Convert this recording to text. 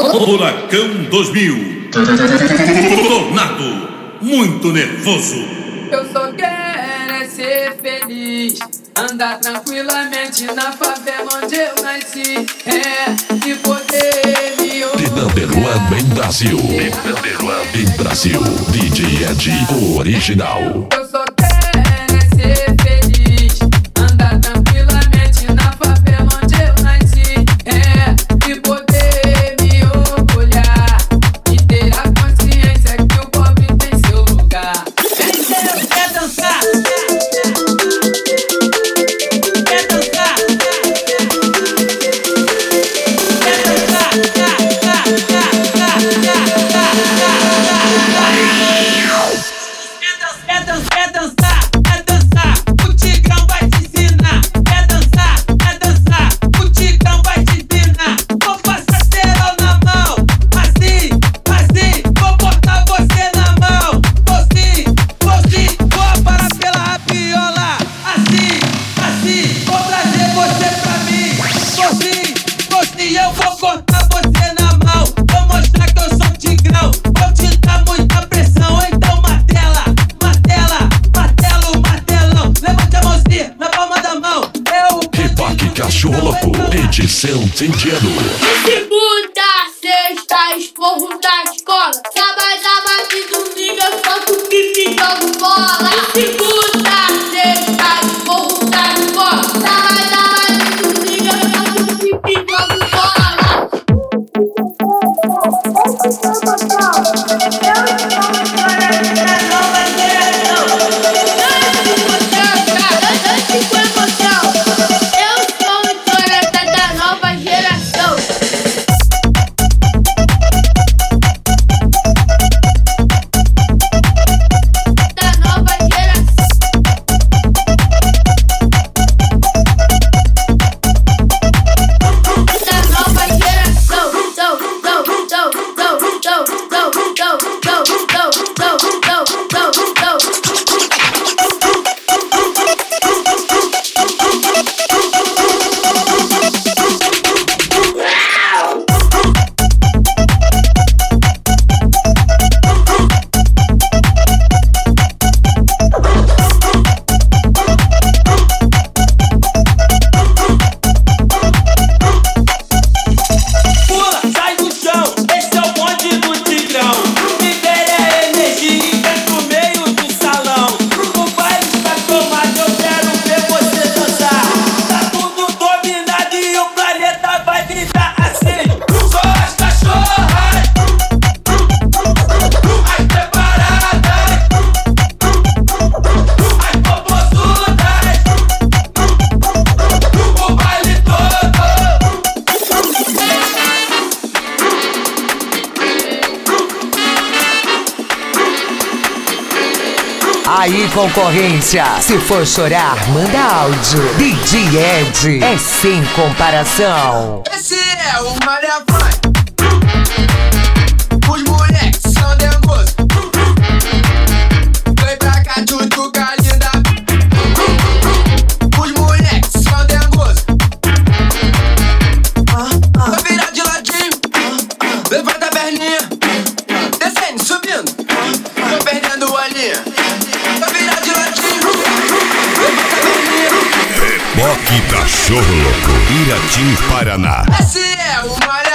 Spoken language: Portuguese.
Furacão 2000. Tornado, muito nervoso. Eu só quero é ser feliz, andar tranquilamente na favela onde eu nasci. E poder me The number one em Brasil. The number one em Brasil. DJ Ed, o original. Eu só quero é ser feliz, andar tranquilamente na favela onde eu nasci. E poder me orgulhar e ter a consciência que o pobre tem seu lugar. Quer dançar? Quer dançar? Quer dançar? Quer dançar, o Tigrão vai te ensinar. Quer dançar, o Tigrão vai te ensinar. Vou passar cerol na mão, assim, vou botar você na mão. Vou aparar pela rabiola, assim, vou trazer você pra mim. Eu vou cortar você na mão, vou mostrar que eu sou Tigrão. Vou te dar muita pressão, então martelo, martelão. Levante a mãozinha na palma da mão. Repaque Cachorro Louco, edição Tindiano. Segunda, sexta, esporro da escola. Sábado e domingo eu faço pipi e jogo bola. Segunda, sexta, esporro da escola. Sábado e domingo eu faço pipi e jogo bola. Aí, concorrência, se for chorar, manda áudio. DJ Ed é sem comparação. Esse é o Maria Fã. Os moleques são dengosos. Vem pra cá, tchutuca linda. Os moleques são dengosos. Vai virar de ladinho. Levanta a perninha. Descendo, subindo. Tô perdendo a linha. Repaque Cachorro Louco, Irati, Paraná. Esse é o Maria